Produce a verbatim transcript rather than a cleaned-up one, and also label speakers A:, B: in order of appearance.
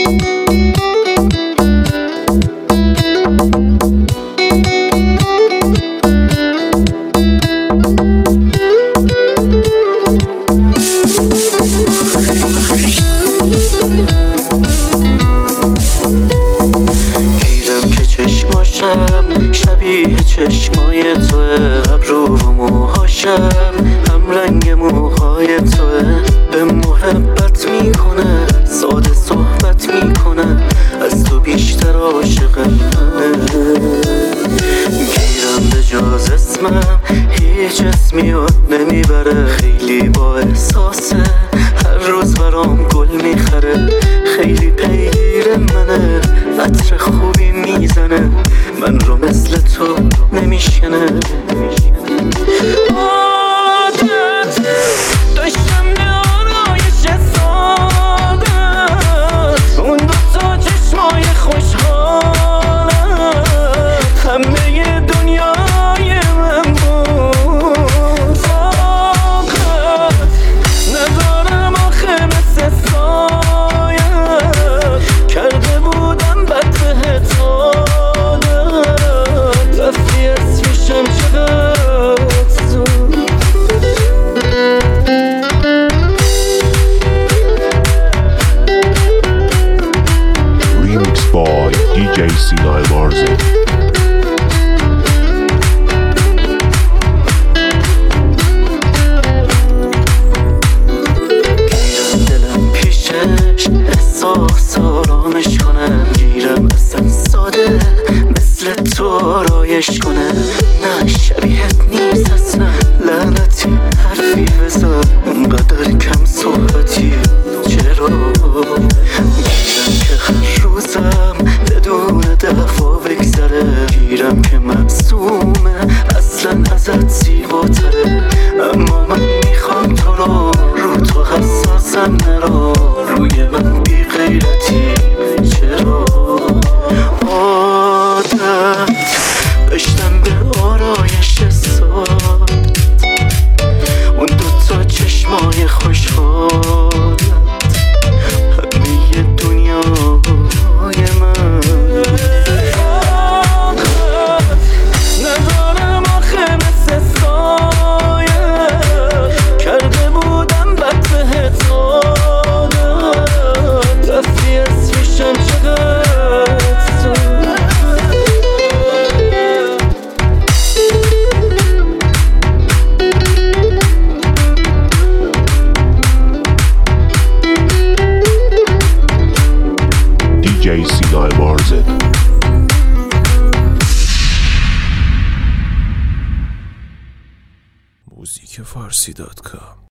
A: شبیه چشمای توه، ابرو و موهاشم هم رنگ موهای توه. به محبت میکنه، ساده صحبت میکنه، از تو بیشتر عاشقم. گیرم به جز اسمم هیچ اسمی یاد نمیبره، خیلی با احساسه، هر روز برام گل میخره، خیلی پیگیر منه، عطر خوبی میزنه، من رو مثل تو نمیشکنه. عادت داشتم به آرایش سادت، اون دوتا چشمای خوشحالت، همه دنیای من بود. طاقت ندارم آخه مثل سایت، کرده بودم بد بهت عادت، رفتی اسمشم چقدر زود.
B: Remix by دی جی Sinai Marzen.
A: احساس آرامش کنم، گیرم اصلا ساده مثل تو آرایش کنه. نه شبیهت نیست اصلا، لعنتی حرفی بزن، اونقدر کم صحبتی چرا؟ گیرم که هر روزم بدون دفعه بگذره، گیرم که مبسومه اصلا ازت زیباتره، اما من میخوام تو رو، رو تو حساسم نرا، روی من بی غیرتی چرا؟ عادت داشتم به آرایش ساد، اون دوتا چشمای خوشحالت، همه دنیای من. عادت ندارم آخه مثل سایت، کرده بودم بد بهت عادت، رفتی اسمشم چقدر زود.
B: دی جی Sinai Marzen.
C: موزیک فارسی دات کام